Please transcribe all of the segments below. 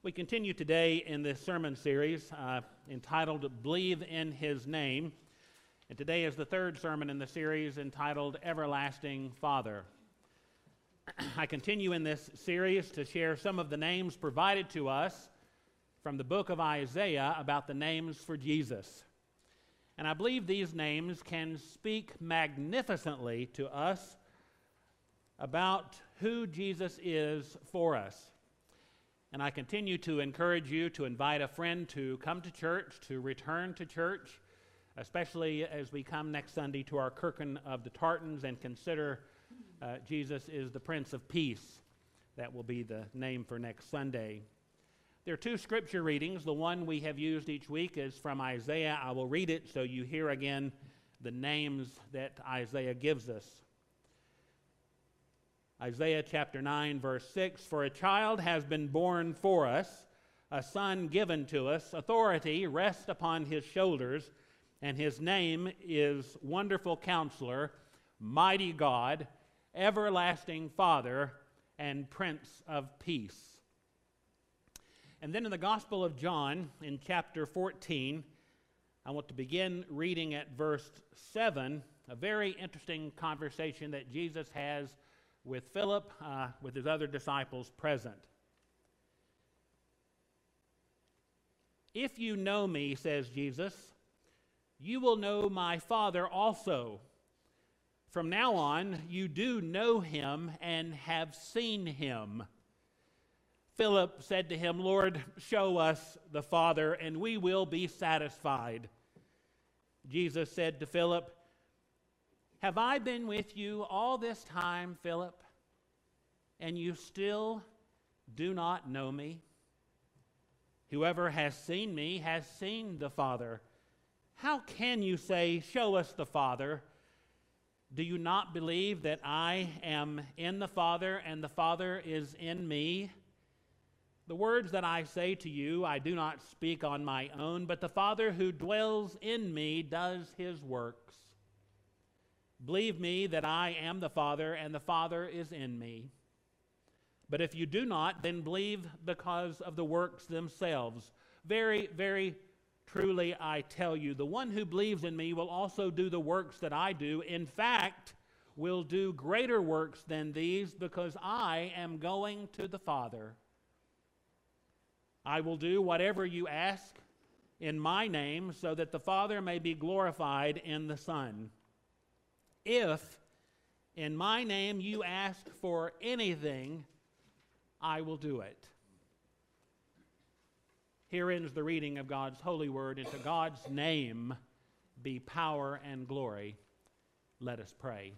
We continue today in this sermon series entitled Believe in His Name. And today is the third sermon in the series entitled Everlasting Father. I continue in this series to share some of the names provided to us from the book of Isaiah about the names for Jesus. And I believe these names can speak magnificently to us about who Jesus is for us. And I continue to encourage you to invite a friend to come to church, to return to church, especially as we come next Sunday to our Kirkin of the Tartans and consider Jesus is the Prince of Peace. That will be the name for next Sunday. There are two scripture readings. The one we have used each week is from Isaiah. I will read it so you hear again the names that Isaiah gives us. Isaiah chapter 9, verse 6, "For a child has been born for us, a son given to us, authority rests upon his shoulders, and his name is Wonderful Counselor, Mighty God, Everlasting Father, and Prince of Peace." And then in the Gospel of John, in chapter 14, I want to begin reading at verse 7, a very interesting conversation that Jesus has with Philip, with his other disciples present. "If you know me," says Jesus, "you will know my Father also. From now on, you do know him and have seen him." Philip said to him, "Lord, show us the Father, and we will be satisfied." Jesus said to Philip, "Have I been with you all this time, Philip, and you still do not know me? Whoever has seen me has seen the Father. How can you say, 'Show us the Father'? Do you not believe that I am in the Father and the Father is in me? The words that I say to you, I do not speak on my own, but the Father who dwells in me does his works. Believe me that I am the Father and the Father is in me. But if you do not, then believe because of the works themselves. Very, very truly I tell you, the one who believes in me will also do the works that I do. In fact, will do greater works than these, because I am going to the Father. I will do whatever you ask in my name, so that the Father may be glorified in the Son. If in my name you ask for anything, I will do it." Here ends the reading of God's holy word, and to God's name be power and glory. Let us pray.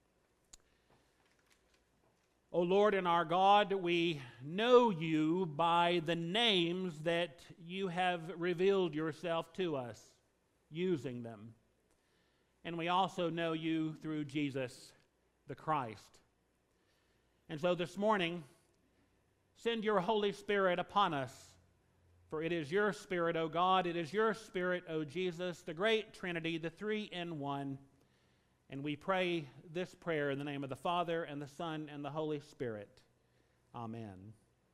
O Lord and our God, we know you by the names that you have revealed yourself to us, using them. And we also know you through Jesus the Christ. And so this morning, send your Holy Spirit upon us, for it is your Spirit, O God, it is your Spirit, O Jesus, the great Trinity, the three in one. And we pray this prayer in the name of the Father and the Son and the Holy Spirit. Amen.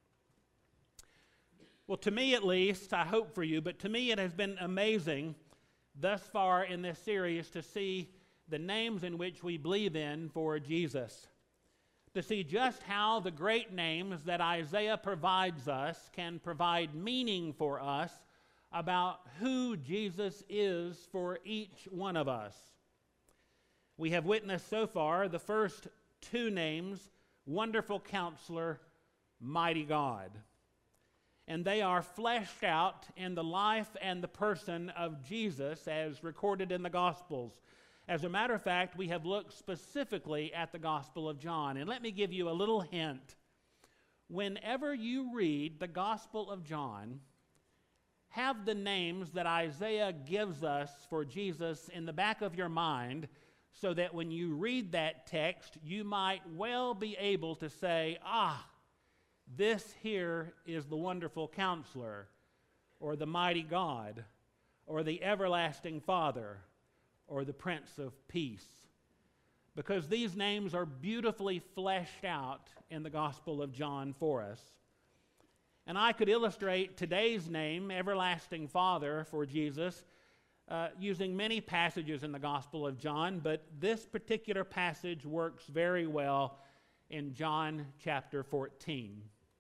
Well, to me at least, I hope for you, but to me it has been amazing thus far in this series to see the names in which we believe in for Jesus. To see just how the great names that Isaiah provides us can provide meaning for us about who Jesus is for each one of us. We have witnessed so far the first two names, Wonderful Counselor, Mighty God. And they are fleshed out in the life and the person of Jesus as recorded in the Gospels. As a matter of fact, we have looked specifically at the Gospel of John. And let me give you a little hint. Whenever you read the Gospel of John, have the names that Isaiah gives us for Jesus in the back of your mind, so that when you read that text, you might well be able to say, this here is the Wonderful Counselor, or the Mighty God, or the Everlasting Father, or the Prince of Peace. Because these names are beautifully fleshed out in the Gospel of John for us. And I could illustrate today's name, Everlasting Father, for Jesus, using many passages in the Gospel of John, but this particular passage works very well in John chapter 14.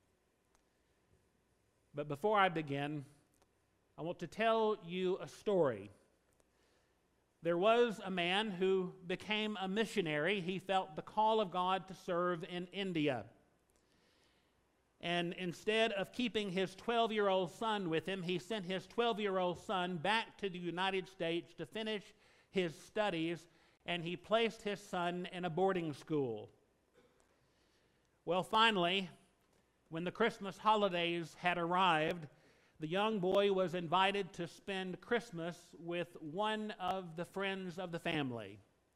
But before I begin, I want to tell you a story. There was a man who became a missionary. He felt the call of God to serve in India. And instead of keeping his 12-year-old son with him, he sent his 12-year-old son back to the United States to finish his studies, and he placed his son in a boarding school. Well, finally, when the Christmas holidays had arrived, the young boy was invited to spend Christmas with one of the friends of the family.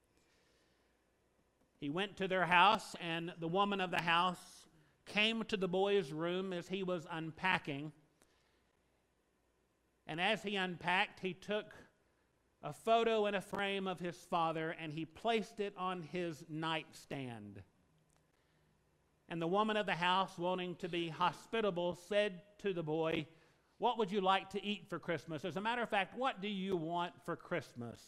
He went to their house, and the woman of the house came to the boy's room as he was unpacking. And as he unpacked, he took a photo and a frame of his father, and he placed it on his nightstand. And the woman of the house, wanting to be hospitable, said to the boy, "What would you like to eat for Christmas? As a matter of fact, what do you want for Christmas?"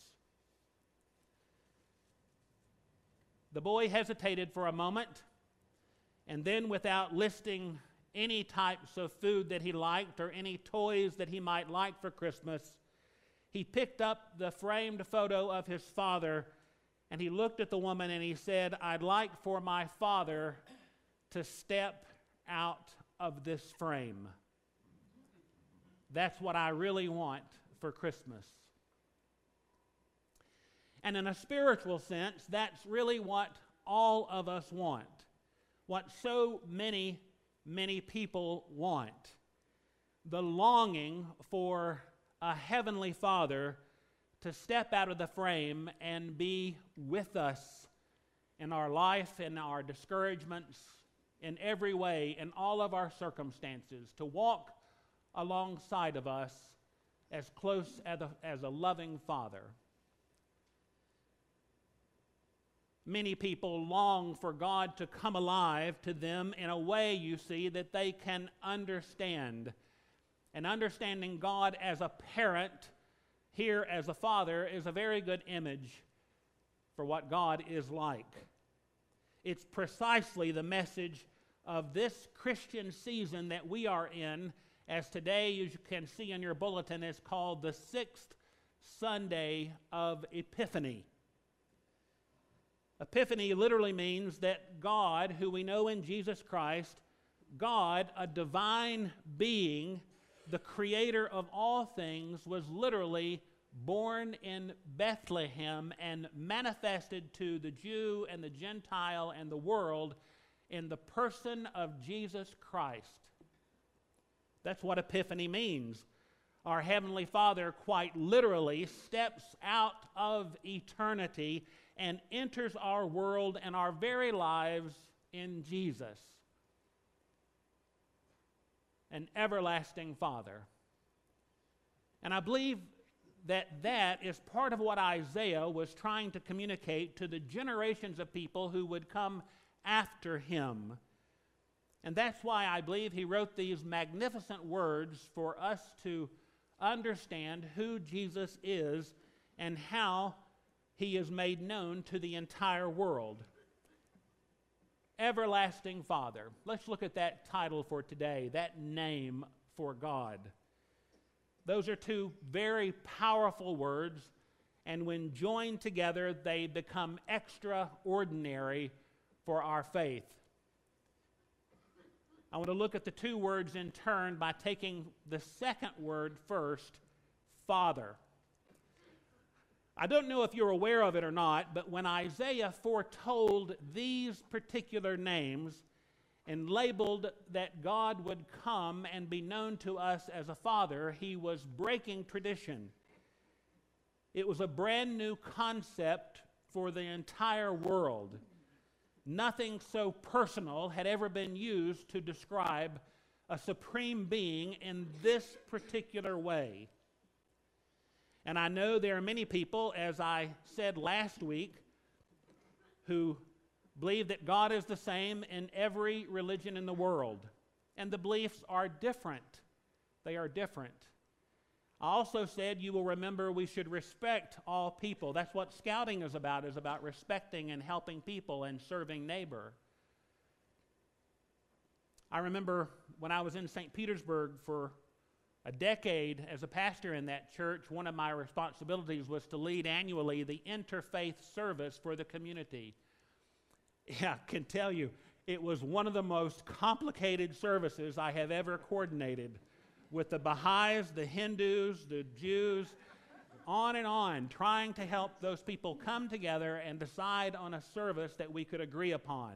The boy hesitated for a moment, and then, without listing any types of food that he liked or any toys that he might like for Christmas, he picked up the framed photo of his father, and he looked at the woman and he said, "I'd like for my father to step out of this frame. That's what I really want for Christmas." And in a spiritual sense, that's really what all of us want. What so many, many people want. The longing for a heavenly Father to step out of the frame and be with us in our life, in our discouragements, in every way, in all of our circumstances, to walk alongside of us as close as a loving Father. Many people long for God to come alive to them in a way, you see, that they can understand. And understanding God as a parent, here as a father, is a very good image for what God is like. It's precisely the message of this Christian season that we are in, as today, you can see in your bulletin, is called the 6th Sunday of Epiphany. Epiphany literally means that God, who we know in Jesus Christ, God, a divine being, the creator of all things, was literally born in Bethlehem and manifested to the Jew and the Gentile and the world in the person of Jesus Christ. That's what Epiphany means. Our Heavenly Father quite literally steps out of eternity and enters our world and our very lives in Jesus. An everlasting Father. And I believe that is part of what Isaiah was trying to communicate to the generations of people who would come after him. And that's why I believe he wrote these magnificent words for us to understand who Jesus is and how he is made known to the entire world. Everlasting Father. Let's look at that title for today, that name for God. Those are two very powerful words, and when joined together, they become extraordinary for our faith. I want to look at the two words in turn by taking the second word first, Father. I don't know if you're aware of it or not, but when Isaiah foretold these particular names and labeled that God would come and be known to us as a Father, he was breaking tradition. It was a brand new concept for the entire world. Nothing so personal had ever been used to describe a supreme being in this particular way. And I know there are many people, as I said last week, who believe that God is the same in every religion in the world. and the beliefs are different. They are different. I also said, you will remember, we should respect all people. That's what scouting is about respecting and helping people and serving neighbor. I remember when I was in St. Petersburg for a decade as a pastor in that church, one of my responsibilities was to lead annually the interfaith service for the community. Yeah, I can tell you, it was one of the most complicated services I have ever coordinated, with the Baha'is, the Hindus, the Jews, on, trying to help those people come together and decide on a service that we could agree upon.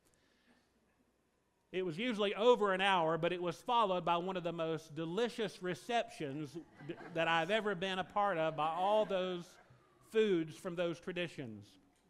It was usually over an hour, but it was followed by one of the most delicious receptions that I've ever been a part of, by all those foods from those traditions.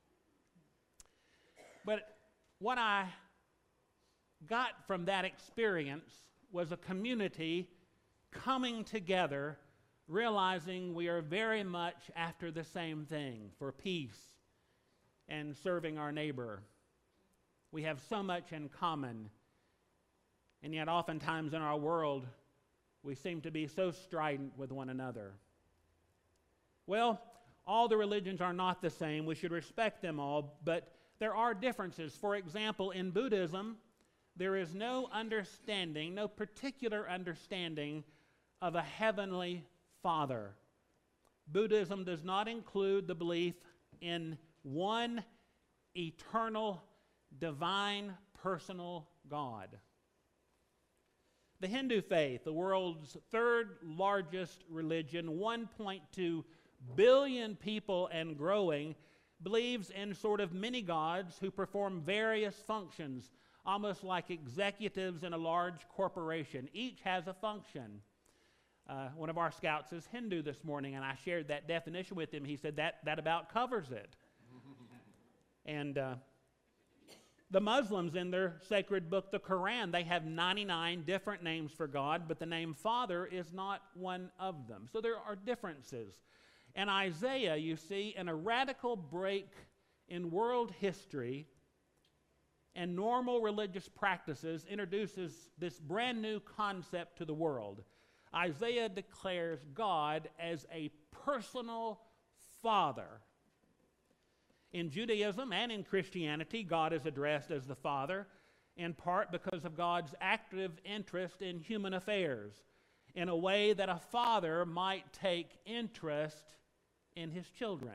But what I got from that experience was a community coming together, realizing we are very much after the same thing, for peace and serving our neighbor. We have so much in common, and yet oftentimes in our world, we seem to be so strident with one another. Well, all the religions are not the same. We should respect them all, but there are differences. For example, in Buddhism, there is no understanding, no particular understanding of a heavenly Father. Buddhism does not include the belief in one eternal, divine, personal God. The Hindu faith, the world's third largest religion, 1.2 billion people and growing, believes in sort of mini-gods who perform various functions, almost like executives in a large corporation. Each has a function. One of our scouts is Hindu this morning, and I shared that definition with him. He said that about covers it. And the Muslims, in their sacred book, the Quran, they have 99 different names for God, but the name Father is not one of them. So there are differences. And Isaiah, you see, in a radical break in world history and normal religious practices, introduces this brand new concept to the world. Isaiah declares God as a personal Father. In Judaism and in Christianity, God is addressed as the Father, in part because of God's active interest in human affairs, in a way that a father might take interest in his children.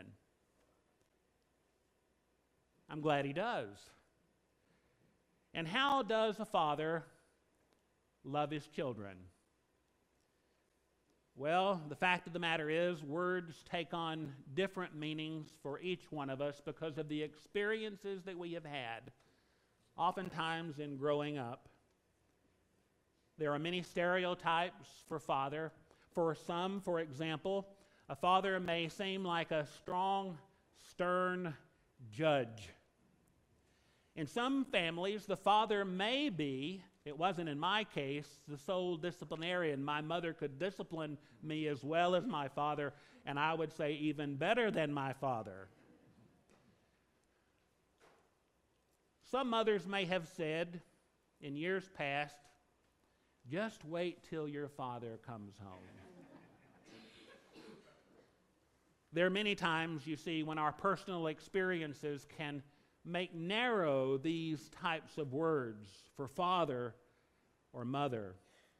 I'm glad he does. And how does a father love his children? Well, the fact of the matter is, words take on different meanings for each one of us because of the experiences that we have had, oftentimes in growing up. There are many stereotypes for father. For some, for example, a father may seem like a strong, stern judge. In some families, the father may be, it wasn't in my case, the sole disciplinarian. My mother could discipline me as well as my father, and I would say even better than my father. Some mothers may have said in years past, just wait till your father comes home. There are many times, you see, when our personal experiences can make narrow these types of words for father or mother.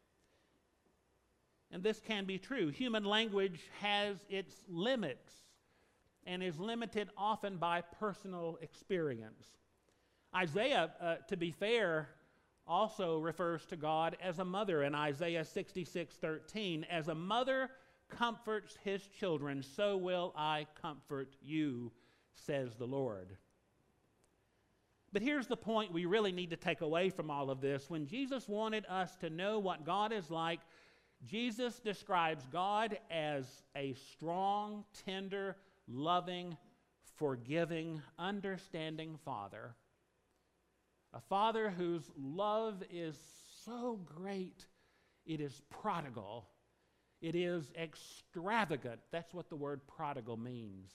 And this can be true. Human language has its limits and is limited often by personal experience. Isaiah, to be fair, also refers to God as a mother in Isaiah 66:13. As a mother comforts his children, so will I comfort you, says the Lord. But here's the point we really need to take away from all of this. When Jesus wanted us to know what God is like, Jesus describes God as a strong, tender, loving, forgiving, understanding Father. A Father whose love is so great, it is prodigal. It is extravagant. That's what the word prodigal means.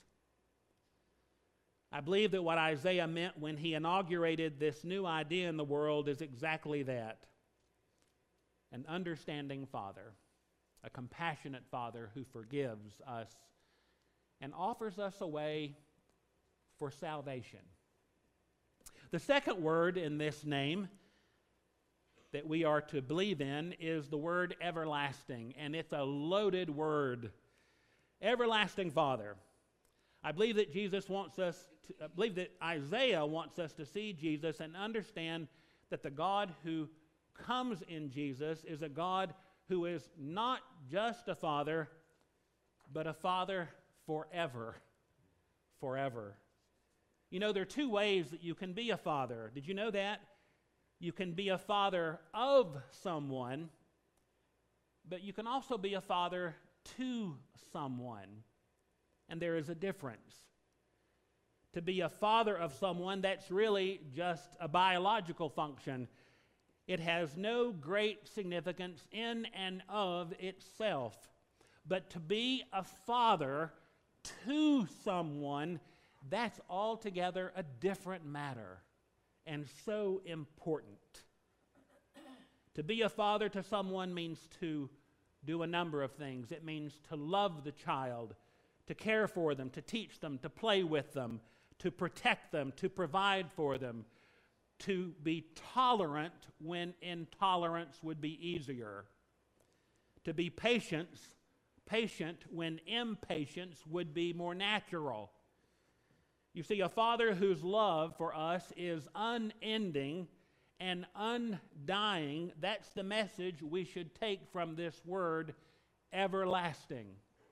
I believe that what Isaiah meant when he inaugurated this new idea in the world is exactly that. an understanding Father, a compassionate Father who forgives us and offers us a way for salvation. The second word in this name that we are to believe in is the word everlasting, and it's a loaded word. Everlasting Father. I believe that I believe that Isaiah wants us to see Jesus and understand that the God who comes in Jesus is a God who is not just a Father, but a Father forever. Forever. You know, there are two ways that you can be a father. Did you know that? You can be a father of someone, but you can also be a father to someone. And there is a difference. To be a father of someone, that's really just a biological function. It has no great significance in and of itself. But to be a father to someone, that's altogether a different matter and so important. To be a father to someone means to do a number of things. It means to love the child, to care for them, to teach them, to play with them, to protect them, to provide for them, to be tolerant when intolerance would be easier, to be patient when impatience would be more natural. You see, a father whose love for us is unending and undying, that's the message we should take from this word, everlasting.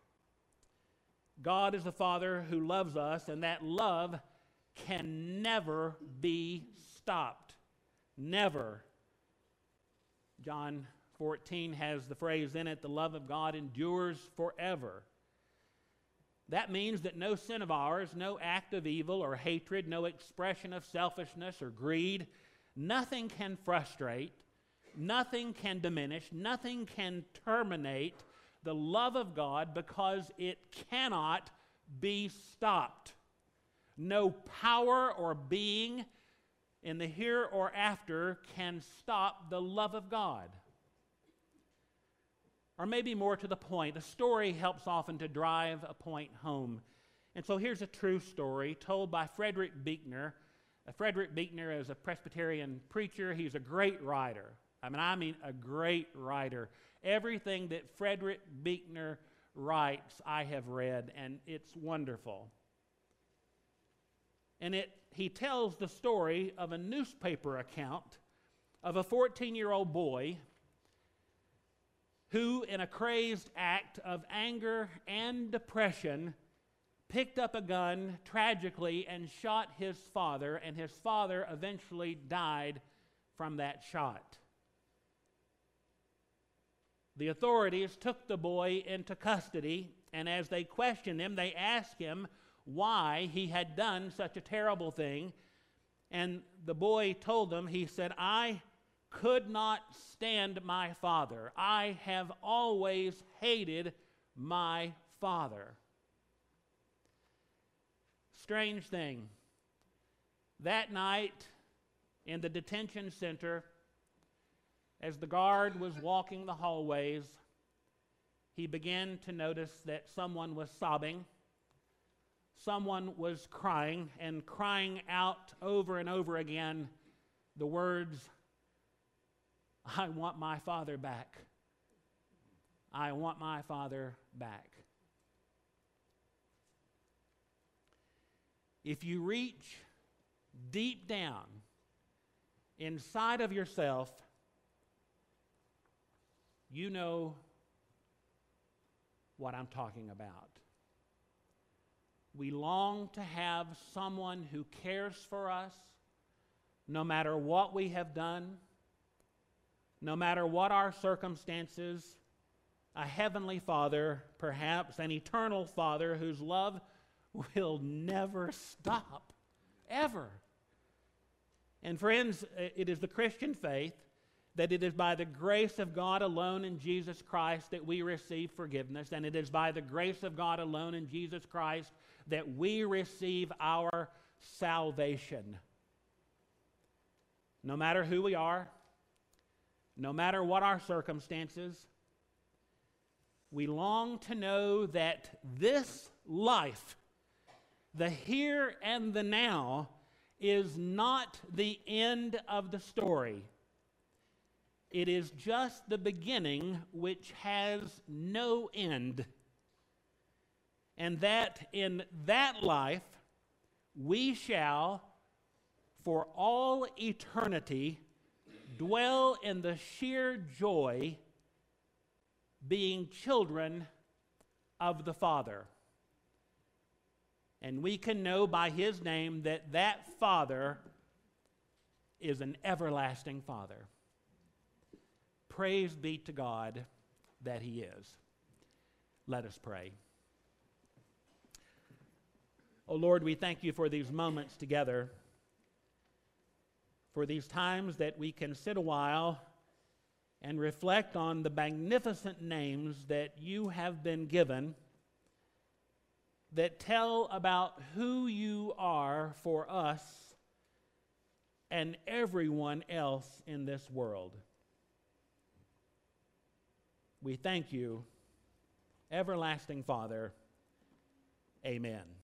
God is a Father who loves us, and that love can never be stopped. Never. John 14 has the phrase in it, the love of God endures forever. That means that no sin of ours, no act of evil or hatred, no expression of selfishness or greed, nothing can frustrate, nothing can diminish, nothing can terminate the love of God, because it cannot be stopped. No power or being in the here or after can stop the love of God. Or maybe more to the point, a story helps often to drive a point home. And so here's a true story told by Frederick Buechner. Frederick Buechner is a Presbyterian preacher. He's a great writer. I mean a great writer. Everything that Frederick Buechner writes, I have read, and it's wonderful. And he tells the story of a newspaper account of a 14-year-old boy who, in a crazed act of anger and depression, picked up a gun tragically and shot his father, and his father eventually died from that shot. The authorities took the boy into custody, and as they questioned him, they asked him why he had done such a terrible thing. And the boy told them, he said, I could not stand my father. I have always hated my father. Strange thing. That night in the detention center, as the guard was walking the hallways, he began to notice that someone was sobbing. Someone was crying, and crying out over and over again the words, I want my father back. I want my father back. If you reach deep down inside of yourself, you know what I'm talking about. We long to have someone who cares for us, no matter what we have done, no matter what our circumstances, a heavenly Father, perhaps an eternal Father whose love will never stop, ever. And friends, it is the Christian faith that it is by the grace of God alone in Jesus Christ that we receive forgiveness, and it is by the grace of God alone in Jesus Christ that we receive our salvation. No matter who we are, no matter what our circumstances. We long to know that this life, the here and the now, is not the end of the story. It is just the beginning, which has no end. And that in that life we shall, for all eternity, dwell in the sheer joy being children of the Father. And we can know by His name that that Father is an everlasting Father. Praise be to God that He is. Let us pray. Oh Lord, we thank You for these moments together, for these times that we can sit a while and reflect on the magnificent names that You have been given that tell about who You are for us and everyone else in this world. We thank You, everlasting Father. Amen.